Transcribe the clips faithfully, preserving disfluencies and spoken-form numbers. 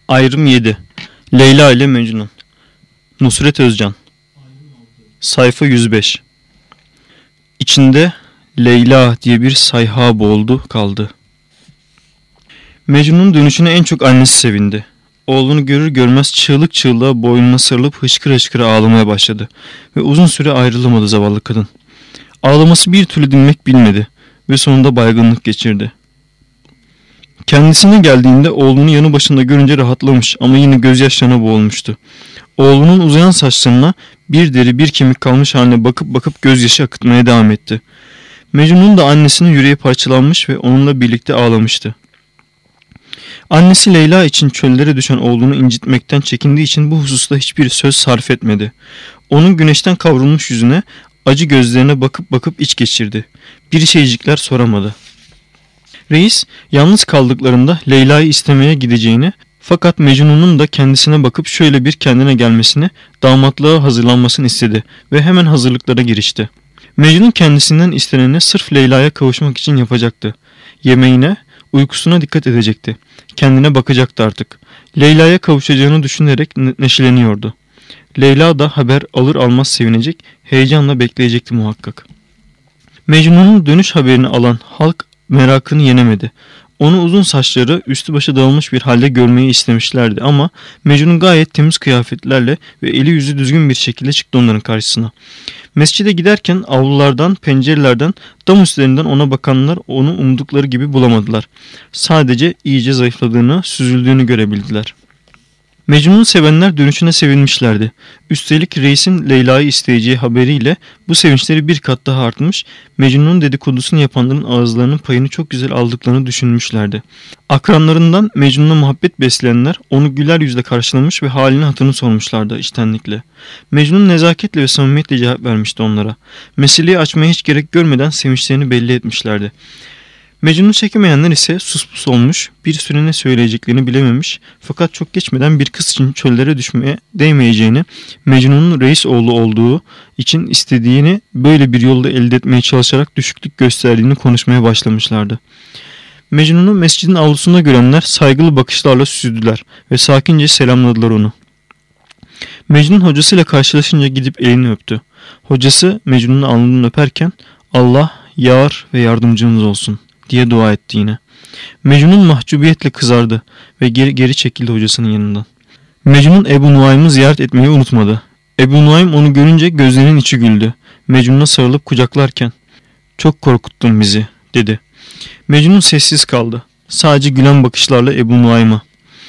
Ayrım yedi. Leyla ile Mecnun. Nusret Özcan. Sayfa yüz beş. İçinde Leyla diye bir sayha boğuldu kaldı. Mecnun'un dönüşüne en çok annesi sevindi. Oğlunu görür görmez çığlık çığlığa boynuna sarılıp hıçkıra hıçkıra ağlamaya başladı. Ve uzun süre ayrılamadı zavallı kadın. Ağlaması bir türlü dinmek bilmedi ve sonunda baygınlık geçirdi. Kendisine geldiğinde oğlunu yanı başında görünce rahatlamış ama yine gözyaşlarına boğulmuştu. Oğlunun uzayan saçlarına bir deri bir kemik kalmış haline bakıp bakıp gözyaşı akıtmaya devam etti. Mecnun'un da annesinin yüreği parçalanmış ve onunla birlikte ağlamıştı. Annesi Leyla için çöllere düşen oğlunu incitmekten çekindiği için bu hususta hiçbir söz sarf etmedi. Onun güneşten kavrulmuş yüzüne, acı gözlerine bakıp bakıp iç geçirdi. Bir şeycikler soramadı. Reis yalnız kaldıklarında Leyla'yı istemeye gideceğini, fakat Mecnun'un da kendisine bakıp şöyle bir kendine gelmesini, damatlığa hazırlanmasını istedi ve hemen hazırlıklara girişti. Mecnun kendisinden isteneni sırf Leyla'ya kavuşmak için yapacaktı. Yemeğine, uykusuna dikkat edecekti. Kendine bakacaktı artık. Leyla'ya kavuşacağını düşünerek neşeleniyordu. Leyla da haber alır almaz sevinecek, heyecanla bekleyecekti muhakkak. Mecnun'un dönüş haberini alan halk merakını yenemedi. Onu uzun saçları üstü başı dağılmış bir halde görmeyi istemişlerdi ama Mecnun gayet temiz kıyafetlerle ve eli yüzü düzgün bir şekilde çıktı onların karşısına. Mescide giderken avlulardan, pencerelerden, dam üstlerinden ona bakanlar onu umdukları gibi bulamadılar. Sadece iyice zayıfladığını, süzüldüğünü görebildiler. Mecnun'u sevenler dönüşüne sevinmişlerdi. Üstelik reisin Leyla'yı isteyeceği haberiyle bu sevinçleri bir kat daha artmış, Mecnun'un dedikodusunu yapanların ağızlarının payını çok güzel aldıklarını düşünmüşlerdi. Akranlarından Mecnun'a muhabbet besleyenler onu güler yüzle karşılamış ve halini hatırını sormuşlardı içtenlikle. Mecnun nezaketle ve samimiyetle cevap vermişti onlara. Meseleyi açmaya hiç gerek görmeden sevinçlerini belli etmişlerdi. Mecnun'u çekemeyenler ise suspus olmuş, bir süre ne söyleyeceklerini bilememiş, fakat çok geçmeden bir kız için çöllere düşmeye değmeyeceğini, Mecnun'un reis oğlu olduğu için istediğini böyle bir yolda elde etmeye çalışarak düşüklük gösterdiğini konuşmaya başlamışlardı. Mecnun'u mescidin avlusunda görenler saygılı bakışlarla süzdüler ve sakince selamladılar onu. Mecnun hocasıyla karşılaşınca gidip elini öptü. Hocası Mecnun'un alnından öperken Allah yar ve yardımcınız olsun diye dua etti yine. Mecnun mahcubiyetle kızardı ve geri, geri çekildi hocasının yanından. Mecnun Ebu Nuaym'ı ziyaret etmeyi unutmadı. Ebu Nuaym onu görünce gözlerinin içi güldü. Mecnun'a sarılıp kucaklarken "Çok korkuttun bizi," dedi. Mecnun sessiz kaldı. Sadece gülen bakışlarla Ebu Nuaym'a.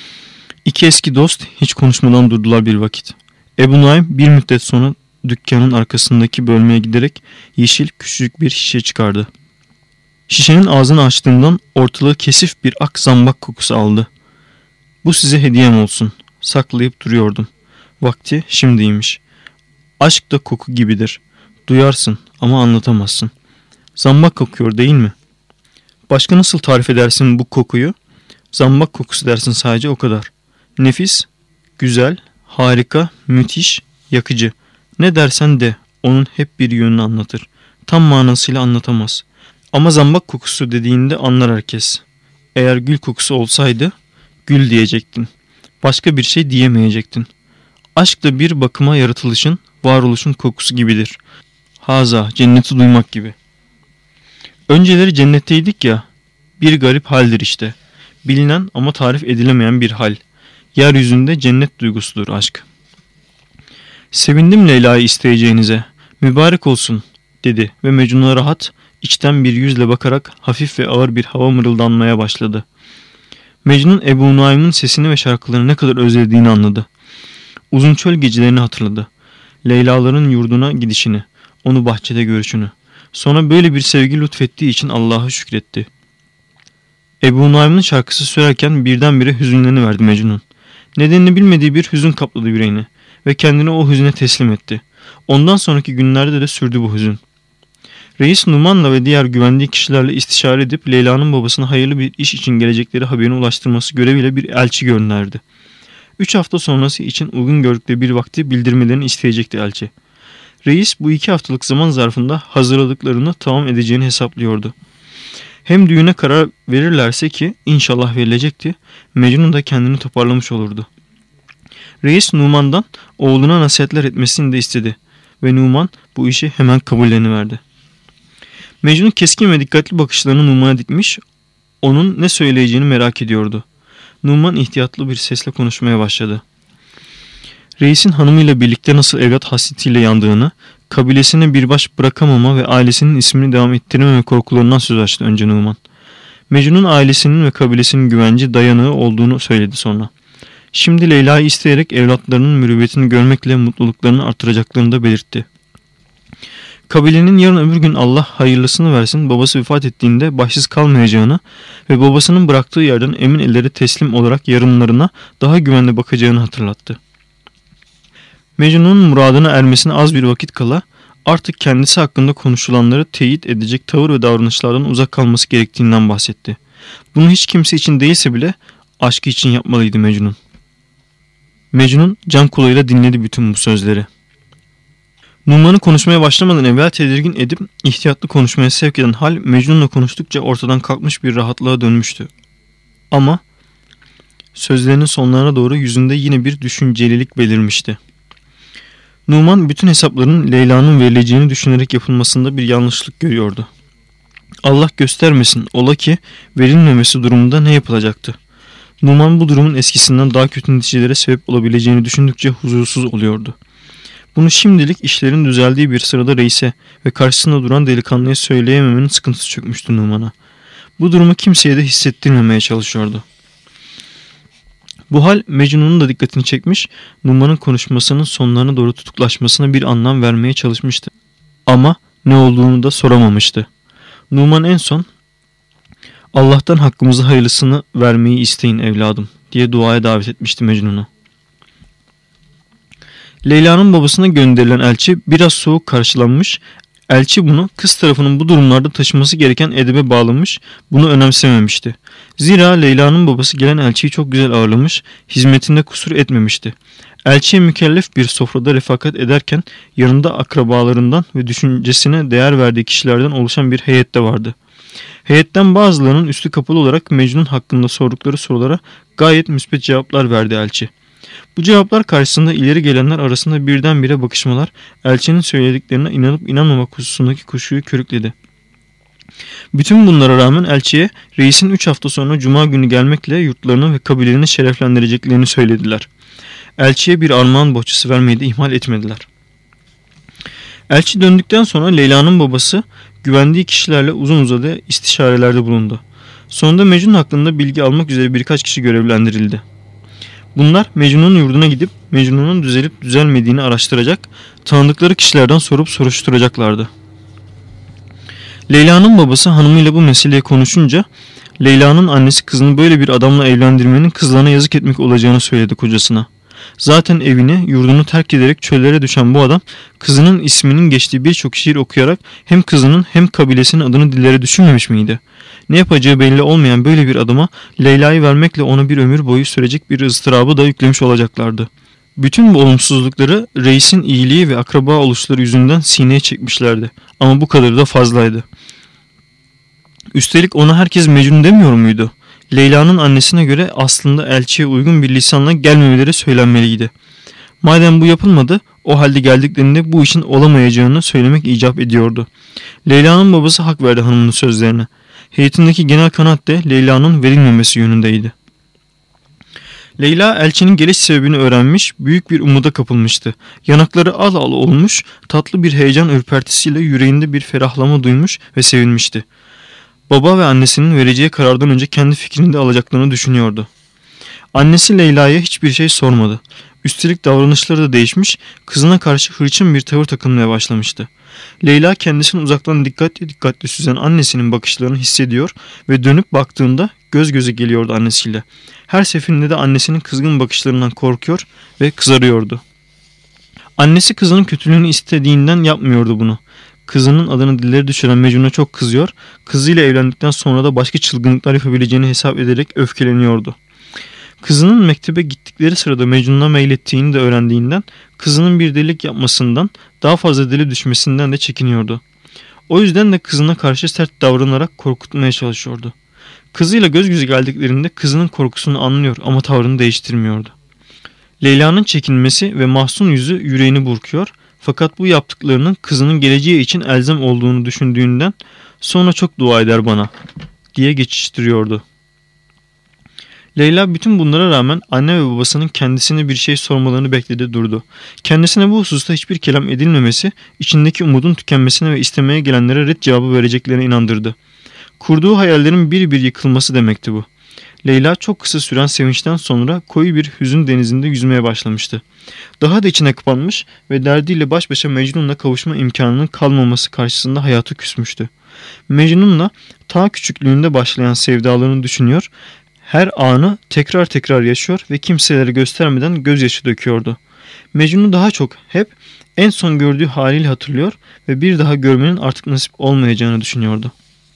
İki eski dost hiç konuşmadan durdular bir vakit. Ebu Nuaym bir müddet sonra dükkanın arkasındaki bölmeye giderek yeşil küçücük bir şişe çıkardı. Şişenin ağzını açtığından ortalığı kesif bir ak zambak kokusu aldı. "Bu size hediyem olsun. Saklayıp duruyordum. Vakti şimdiymiş. Aşk da koku gibidir. Duyarsın ama anlatamazsın. Zambak kokuyor değil mi? Başka nasıl tarif edersin bu kokuyu? Zambak kokusu dersin sadece, o kadar. Nefis, güzel, harika, müthiş, yakıcı. Ne dersen de onun hep bir yönünü anlatır. Tam manasıyla anlatamaz. Ama zambak kokusu dediğinde anlar herkes. Eğer gül kokusu olsaydı gül diyecektin. Başka bir şey diyemeyecektin. Aşk da bir bakıma yaratılışın, varoluşun kokusu gibidir. Haza, cenneti duymak gibi. Önceleri cennetteydik ya, bir garip haldir işte. Bilinen ama tarif edilemeyen bir hal. Yeryüzünde cennet duygusudur aşk. Sevindim Leyla'yı isteyeceğinize. Mübarek olsun, dedi ve Mecnun'a rahat, içten bir yüzle bakarak hafif ve ağır bir hava mırıldanmaya başladı. Mecnun Ebu Nuaym'ın sesini ve şarkılarını ne kadar özlediğini anladı. Uzun çöl gecelerini hatırladı. Leylaların yurduna gidişini, onu bahçede görüşünü. Sonra böyle bir sevgi lütfettiği için Allah'a şükretti. Ebu Nuaym'ın şarkısı söylerken birdenbire hüzünleniverdi Mecnun. Nedenini bilmediği bir hüzün kapladı yüreğini ve kendini o hüzüne teslim etti. Ondan sonraki günlerde de sürdü bu hüzün. Reis Numan'la ve diğer güvendiği kişilerle istişare edip Leyla'nın babasına hayırlı bir iş için gelecekleri haberini ulaştırması göreviyle bir elçi gönderdi. Üç hafta sonrası için uygun gördükleri bir vakti bildirmelerini isteyecekti elçi. Reis bu iki haftalık zaman zarfında hazırladıklarını tamam edeceğini hesaplıyordu. Hem düğüne karar verirlerse ki inşallah verilecekti, Mecnun da kendini toparlamış olurdu. Reis Numan'dan oğluna nasihatler etmesini de istedi ve Numan bu işi hemen kabulleniverdi. Mecnun keskin ve dikkatli bakışlarını Numan'a dikmiş, onun ne söyleyeceğini merak ediyordu. Numan ihtiyatlı bir sesle konuşmaya başladı. Reisin hanımıyla birlikte nasıl evlat hasretiyle yandığını, kabilesine bir baş bırakamama ve ailesinin ismini devam ettirememe korkularından söz açtı önce Numan. Mecnun'un ailesinin ve kabilesinin güvence dayanığı olduğunu söyledi sonra. Şimdi Leyla'yı isteyerek evlatlarının mürüvvetini görmekle mutluluklarını artıracaklarını da belirtti. Kabilenin yarın öbür gün Allah hayırlısını versin babası vefat ettiğinde başsız kalmayacağını ve babasının bıraktığı yerden emin ellere teslim olarak yarınlarına daha güvenli bakacağını hatırlattı. Mecnun'un muradına ermesine az bir vakit kala artık kendisi hakkında konuşulanları teyit edecek tavır ve davranışlardan uzak kalması gerektiğinden bahsetti. Bunu hiç kimse için değilse bile aşkı için yapmalıydı Mecnun. Mecnun can kulağıyla dinledi bütün bu sözleri. Numan'ı konuşmaya başlamadan evvel tedirgin edip ihtiyatlı konuşmaya sevk eden hal Mecnun'la konuştukça ortadan kalkmış bir rahatlığa dönmüştü. Ama sözlerinin sonlarına doğru yüzünde yine bir düşüncelilik belirmişti. Numan bütün hesapların Leyla'nın verileceğini düşünerek yapılmasında bir yanlışlık görüyordu. Allah göstermesin ola ki verilmemesi durumunda ne yapılacaktı? Numan bu durumun eskisinden daha kötü neticelere sebep olabileceğini düşündükçe huzursuz oluyordu. Bunu şimdilik işlerin düzeldiği bir sırada reise ve karşısında duran delikanlıya söyleyememenin sıkıntısı çökmüştü Numan'a. Bu durumu kimseye de hissettirmemeye çalışıyordu. Bu hal Mecnun'un da dikkatini çekmiş, Numan'ın konuşmasının sonlarına doğru tutuklaşmasına bir anlam vermeye çalışmıştı. Ama ne olduğunu da soramamıştı. Numan en son Allah'tan hakkımızı hayırlısını vermeyi isteyin evladım diye duaya davet etmişti Mecnun'u. Leyla'nın babasına gönderilen elçi biraz soğuk karşılanmış, elçi bunu kız tarafının bu durumlarda taşıması gereken edebe bağlamış, bunu önemsememişti. Zira Leyla'nın babası gelen elçiyi çok güzel ağırlamış, hizmetinde kusur etmemişti. Elçiye mükellef bir sofrada refakat ederken yanında akrabalarından ve düşüncesine değer verdiği kişilerden oluşan bir heyet de vardı. Heyetten bazılarının üstü kapalı olarak Mecnun hakkında sordukları sorulara gayet müspet cevaplar verdi elçi. Bu cevaplar karşısında ileri gelenler arasında birdenbire bakışmalar elçinin söylediklerine inanıp inanmamak hususundaki kuşkuyu körükledi. Bütün bunlara rağmen elçiye reisin üç hafta sonra cuma günü gelmekle yurtlarını ve kabilelerini şereflendireceklerini söylediler. Elçiye bir armağan bohçası vermeyi de ihmal etmediler. Elçi döndükten sonra Leyla'nın babası güvendiği kişilerle uzun uzadıya istişarelerde bulundu. Sonunda Mecnun hakkında bilgi almak üzere birkaç kişi görevlendirildi. Bunlar Mecnun'un yurduna gidip Mecnun'un düzelip düzelmediğini araştıracak, tanıdıkları kişilerden sorup soruşturacaklardı. Leyla'nın babası hanımıyla bu meseleyi konuşunca Leyla'nın annesi kızını böyle bir adamla evlendirmenin kızlarına yazık etmek olacağını söyledi kocasına. Zaten evini, yurdunu terk ederek çöllere düşen bu adam kızının isminin geçtiği birçok şiir okuyarak hem kızının hem kabilesinin adını dillere düşürmemiş miydi? Ne yapacağı belli olmayan böyle bir adama Leyla'yı vermekle ona bir ömür boyu sürecek bir ıstırabı da yüklemiş olacaklardı. Bütün bu olumsuzlukları reisin iyiliği ve akraba oluşları yüzünden sineye çekmişlerdi. Ama bu kadarı da fazlaydı. Üstelik ona herkes Mecnun demiyor muydu? Leyla'nın annesine göre aslında elçiye uygun bir lisanla gelmemeleri söylenmeliydi. Madem bu yapılmadı, o halde geldiklerinde bu işin olamayacağını söylemek icap ediyordu. Leyla'nın babası hak verdi hanımının sözlerine. Heyetindeki genel kanaat de Leyla'nın verilmemesi yönündeydi. Leyla elçinin geliş sebebini öğrenmiş, büyük bir umuda kapılmıştı. Yanakları al al olmuş, tatlı bir heyecan ürpertisiyle yüreğinde bir ferahlama duymuş ve sevinmişti. Baba ve annesinin vereceği karardan önce kendi fikrini de alacaklarını düşünüyordu. Annesi Leyla'ya hiçbir şey sormadı. Üstelik davranışları da değişmiş, kızına karşı hırçın bir tavır takınmaya başlamıştı. Leyla kendisini uzaktan dikkatli dikkatli süzen annesinin bakışlarını hissediyor ve dönüp baktığında göz göze geliyordu annesiyle. Her seferinde de annesinin kızgın bakışlarından korkuyor ve kızarıyordu. Annesi kızının kötülüğünü istediğinden yapmıyordu bunu. Kızının adını dilleri düşüren Mecnun'a çok kızıyor, kızıyla evlendikten sonra da başka çılgınlıklar yapabileceğini hesap ederek öfkeleniyordu. Kızının mektebe gittikleri sırada Mecnun'a meylettiğini de öğrendiğinden kızının bir delilik yapmasından, daha fazla deli düşmesinden de çekiniyordu. O yüzden de kızına karşı sert davranarak korkutmaya çalışıyordu. Kızıyla göz göze geldiklerinde kızının korkusunu anlıyor ama tavrını değiştirmiyordu. Leyla'nın çekinmesi ve mahzun yüzü yüreğini burkuyor, fakat bu yaptıklarının kızının geleceği için elzem olduğunu düşündüğünden sonra çok dua eder bana diye geçiştiriyordu. Leyla bütün bunlara rağmen anne ve babasının kendisine bir şey sormalarını bekledi durdu. Kendisine bu hususta hiçbir kelam edilmemesi içindeki umudun tükenmesine ve istemeye gelenlere ret cevabı vereceklerine inandırdı. Kurduğu hayallerin bir bir yıkılması demekti bu. Leyla çok kısa süren sevinçten sonra koyu bir hüzün denizinde yüzmeye başlamıştı. Daha da içine kapanmış ve derdiyle baş başa Mecnun'la kavuşma imkanının kalmaması karşısında hayatı küsmüştü. Mecnun'la ta küçüklüğünde başlayan sevdalarını düşünüyor, her anı tekrar tekrar yaşıyor ve kimselere göstermeden gözyaşı döküyordu. Mecnun'u daha çok hep en son gördüğü haliyle hatırlıyor ve bir daha görmenin artık nasip olmayacağını düşünüyordu.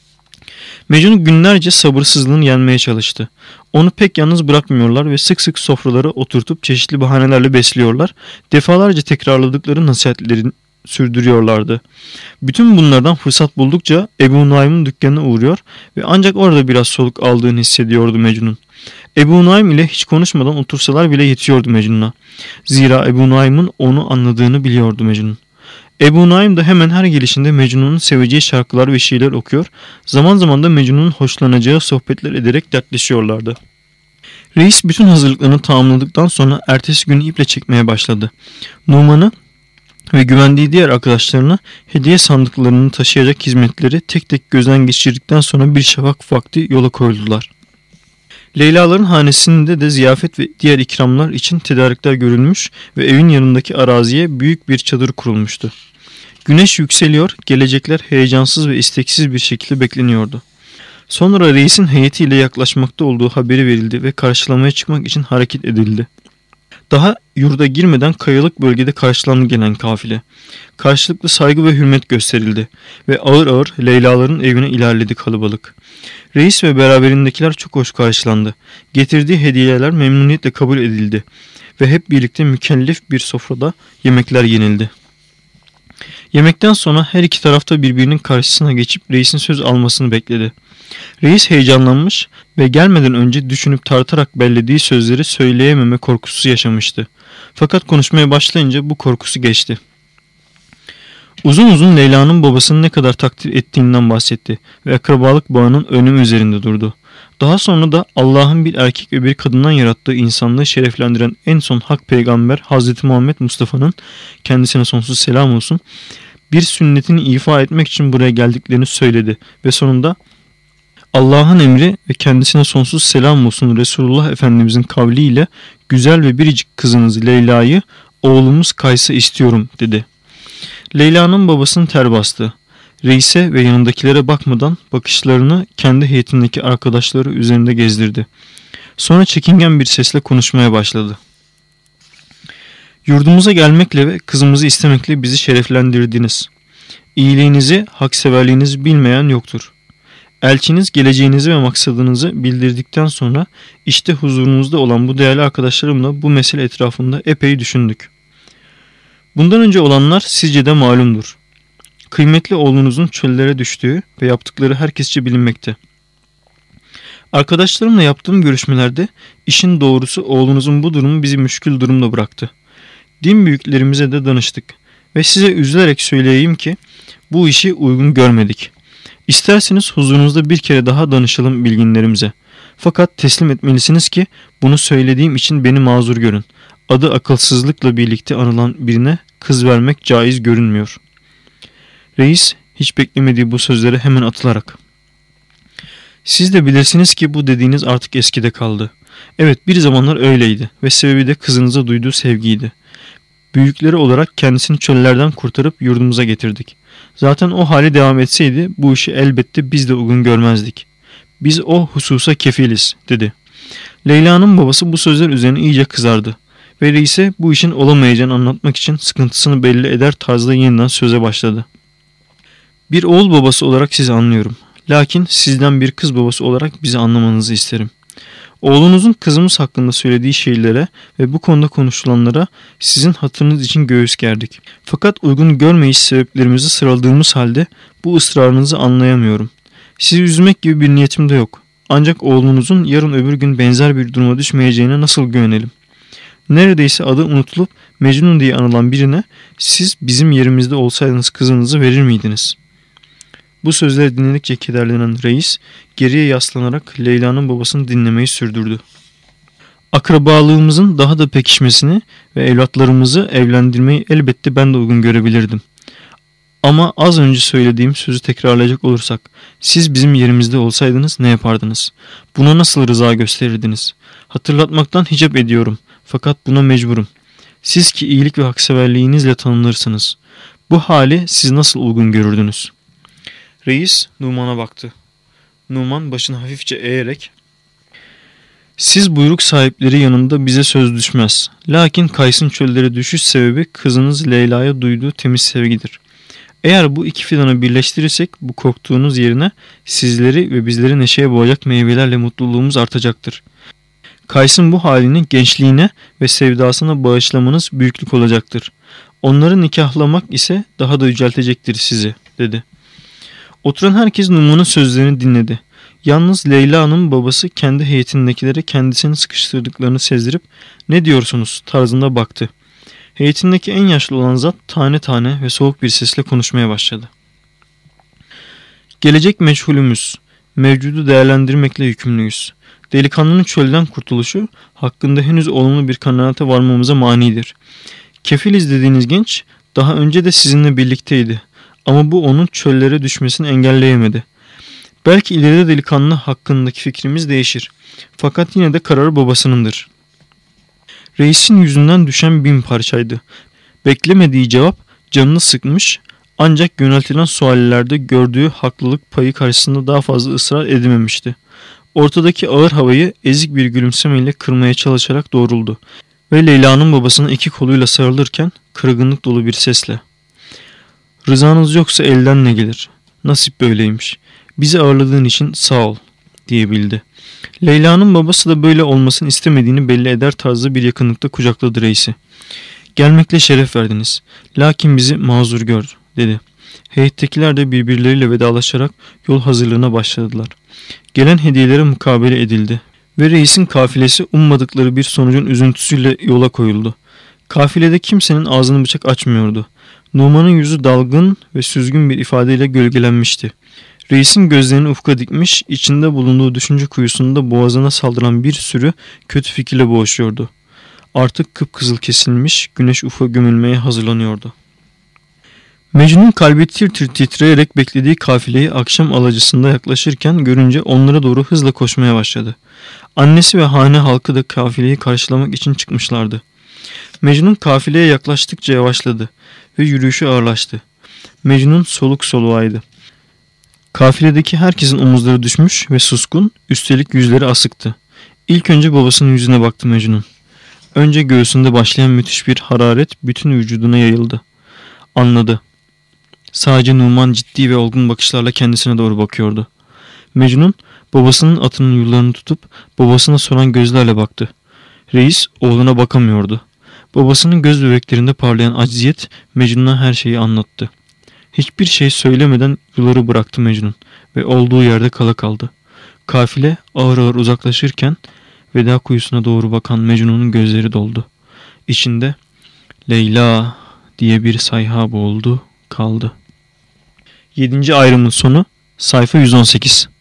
Mecnun günlerce sabırsızlığını yenmeye çalıştı. Onu pek yalnız bırakmıyorlar ve sık sık sofralara oturtup çeşitli bahanelerle besliyorlar. Defalarca tekrarladıkları nasihatlerini sürdürüyorlardı. Bütün bunlardan fırsat buldukça Ebu Nuaym'ın dükkanına uğruyor ve ancak orada biraz soluk aldığını hissediyordu Mecnun. Ebu Nuaym ile hiç konuşmadan otursalar bile yetiyordu Mecnun'a. Zira Ebu Nuaym'ın onu anladığını biliyordu Mecnun. Ebu Nuaym da hemen her gelişinde Mecnun'un seveceği şarkılar ve şiirler okuyor, zaman zaman da Mecnun'un hoşlanacağı sohbetler ederek dertleşiyorlardı. Reis bütün hazırlıklarını tamamladıktan sonra ertesi günü iple çekmeye başladı. Numan'ı ve güvendiği diğer arkadaşlarına hediye sandıklarını taşıyacak hizmetleri tek tek gözden geçirdikten sonra bir şafak vakti yola koyuldular. Leylaların hanesinde de ziyafet ve diğer ikramlar için tedarikler görülmüş ve evin yanındaki araziye büyük bir çadır kurulmuştu. Güneş yükseliyor, gelecekler heyecansız ve isteksiz bir şekilde bekleniyordu. Sonra reisin heyetiyle yaklaşmakta olduğu haberi verildi ve karşılamaya çıkmak için hareket edildi. Daha yurda girmeden kayalık bölgede karşılandı gelen kafile. Karşılıklı saygı ve hürmet gösterildi ve ağır ağır Leylaların evine ilerledi kalabalık. Reis ve beraberindekiler çok hoş karşılandı. Getirdiği hediyeler memnuniyetle kabul edildi ve hep birlikte mükellef bir sofrada yemekler yenildi. Yemekten sonra her iki tarafta birbirinin karşısına geçip reisin söz almasını bekledi. Reis heyecanlanmış ve gelmeden önce düşünüp tartarak bellediği sözleri söyleyememe korkusu yaşamıştı. Fakat konuşmaya başlayınca bu korkusu geçti. Uzun uzun Leyla'nın babasını ne kadar takdir ettiğinden bahsetti ve akrabalık bağının önemi üzerinde durdu. Daha sonra da Allah'ın bir erkek ve bir kadından yarattığı insanlığı şereflendiren en son hak peygamber Hazreti Muhammed Mustafa'nın, kendisine sonsuz selam olsun, bir sünnetini ifa etmek için buraya geldiklerini söyledi ve sonunda Allah'ın emri ve kendisine sonsuz selam olsun Resulullah Efendimizin kavliyle güzel ve biricik kızınız Leyla'yı oğlumuz Kays'a istiyorum dedi. Leyla'nın babasını ter bastı. Reis'e ve yanındakilere bakmadan bakışlarını kendi heyetindeki arkadaşları üzerinde gezdirdi. Sonra çekingen bir sesle konuşmaya başladı. Yurdumuza gelmekle ve kızımızı istemekle bizi şereflendirdiniz. İyiliğinizi, hakseverliğinizi bilmeyen yoktur. Elçiniz geleceğinizi ve maksadınızı bildirdikten sonra işte huzurunuzda olan bu değerli arkadaşlarımla bu mesele etrafında epey düşündük. Bundan önce olanlar sizce de malumdur. Kıymetli oğlunuzun çöllere düştüğü ve yaptıkları herkesçe bilinmekte. Arkadaşlarımla yaptığım görüşmelerde işin doğrusu oğlunuzun bu durumu bizi müşkül durumda bıraktı. Din büyüklerimize de danıştık ve size üzülerek söyleyeyim ki bu işi uygun görmedik. İsterseniz huzurunuzda bir kere daha danışalım bilginlerimize. Fakat teslim etmelisiniz ki bunu söylediğim için beni mazur görün. Adı akılsızlıkla birlikte anılan birine kız vermek caiz görünmüyor. Reis hiç beklemediği bu sözlere hemen atılarak, siz de bilirsiniz ki bu dediğiniz artık eskide kaldı. Evet, bir zamanlar öyleydi ve sebebi de kızınıza duyduğu sevgiydi. Büyükleri olarak kendisini çöllerden kurtarıp yurdumuza getirdik. Zaten o hali devam etseydi bu işi elbette biz de uygun görmezdik. Biz o hususa kefiliz dedi. Leyla'nın babası bu sözler üzerine iyice kızardı ve reise bu işin olamayacağını anlatmak için sıkıntısını belli eder tarzda yeniden söze başladı. Bir oğul babası olarak sizi anlıyorum. Lakin sizden bir kız babası olarak bizi anlamanızı isterim. Oğlunuzun kızımız hakkında söylediği şeylere ve bu konuda konuşulanlara sizin hatırınız için göğüs gerdik. Fakat uygun görmeyiş sebeplerimizi sıraladığımız halde bu ısrarınızı anlayamıyorum. Sizi üzmek gibi bir niyetim de yok. Ancak oğlunuzun yarın öbür gün benzer bir duruma düşmeyeceğine nasıl güvenelim? Neredeyse adı unutulup Mecnun diye anılan birine siz bizim yerimizde olsaydınız kızınızı verir miydiniz? Bu sözleri dinledikçe kederlenen reis geriye yaslanarak Leyla'nın babasını dinlemeyi sürdürdü. Akrabalığımızın daha da pekişmesini ve evlatlarımızı evlendirmeyi elbette ben de uygun görebilirdim. Ama az önce söylediğim sözü tekrarlayacak olursak, siz bizim yerimizde olsaydınız ne yapardınız? Buna nasıl rıza gösterirdiniz? Hatırlatmaktan hicap ediyorum, fakat buna mecburum. Siz ki iyilik ve hakseverliğinizle tanınırsınız. Bu hali siz nasıl uygun görürdünüz? Reis Numan'a baktı. Numan başını hafifçe eğerek, siz buyruk sahipleri yanında bize söz düşmez. Lakin Kays'ın çöllere düşüş sebebi kızınız Leyla'ya duyduğu temiz sevgidir. Eğer bu iki fidanı birleştirirsek bu korktuğunuz yerine sizleri ve bizleri neşeye boğacak meyvelerle mutluluğumuz artacaktır. Kays'ın bu halini gençliğine ve sevdasına bağışlamanız büyüklük olacaktır. Onları nikahlamak ise daha da yüceltecektir sizi, dedi. Oturan herkes Numan'ın sözlerini dinledi. Yalnız Leyla'nın babası kendi heyetindekilere kendisini sıkıştırdıklarını sezdirip ne diyorsunuz tarzında baktı. Heyetindeki en yaşlı olan zat tane tane ve soğuk bir sesle konuşmaya başladı. Gelecek meçhulümüz, mevcudu değerlendirmekle yükümlüyüz. Delikanlının çölden kurtuluşu hakkında henüz olumlu bir kanaate varmamıza manidir. Kefiliz dediğiniz genç daha önce de sizinle birlikteydi ama bu onun çöllere düşmesini engelleyemedi. Belki ileride delikanlı hakkındaki fikrimiz değişir. Fakat yine de kararı babasınındır. Reisin yüzünden düşen bin parçaydı. Beklemediği cevap canını sıkmış, ancak yöneltilen suallerde gördüğü haklılık payı karşısında daha fazla ısrar edememişti. Ortadaki ağır havayı ezik bir gülümsemeyle kırmaya çalışarak doğruldu ve Leyla'nın babasına iki koluyla sarılırken kırgınlık dolu bir sesle, "Rızanız yoksa elden ne gelir? Nasip böyleymiş. Bizi ağırladığın için sağ ol," diyebildi. Leyla'nın babası da böyle olmasını istemediğini belli eder tarzda bir yakınlıkta kucakladı reisi. "Gelmekle şeref verdiniz. Lakin bizi mazur gör," dedi. Heyettekiler de birbirleriyle vedalaşarak yol hazırlığına başladılar. Gelen hediyelere mukabele edildi ve reisin kafilesi ummadıkları bir sonucun üzüntüsüyle yola koyuldu. Kafilede kimsenin ağzını bıçak açmıyordu. Numan'ın yüzü dalgın ve süzgün bir ifadeyle gölgelenmişti. Reisin gözlerini ufka dikmiş, içinde bulunduğu düşünce kuyusunda boğazına saldıran bir sürü kötü fikirle boğuşuyordu. Artık kıpkızıl kesilmiş, güneş ufka gömülmeye hazırlanıyordu. Mecnun kalbi tir tir titreyerek beklediği kafileyi akşam alacısında yaklaşırken görünce onlara doğru hızla koşmaya başladı. Annesi ve hane halkı da kafileyi karşılamak için çıkmışlardı. Mecnun kafileye yaklaştıkça yavaşladı ve yürüyüşü ağırlaştı. Mecnun soluk soluğaydı. Kafiledeki herkesin omuzları düşmüş ve suskun, üstelik yüzleri asıktı. İlk önce babasının yüzüne baktı Mecnun. Önce göğsünde başlayan müthiş bir hararet bütün vücuduna yayıldı. Anladı. Sadece Numan ciddi ve olgun bakışlarla kendisine doğru bakıyordu. Mecnun babasının atının yullarını tutup babasına soran gözlerle baktı. Reis oğluna bakamıyordu. Babasının göz bebeklerinde parlayan acziyet Mecnun'a her şeyi anlattı. Hiçbir şey söylemeden yuları bıraktı Mecnun ve olduğu yerde kala kaldı. Kafile ağır ağır uzaklaşırken veda kuyusuna doğru bakan Mecnun'un gözleri doldu. İçinde "Leyla" diye bir sayha boğuldu, kaldı. yedinci ayrımın sonu, sayfa yüz on sekiz.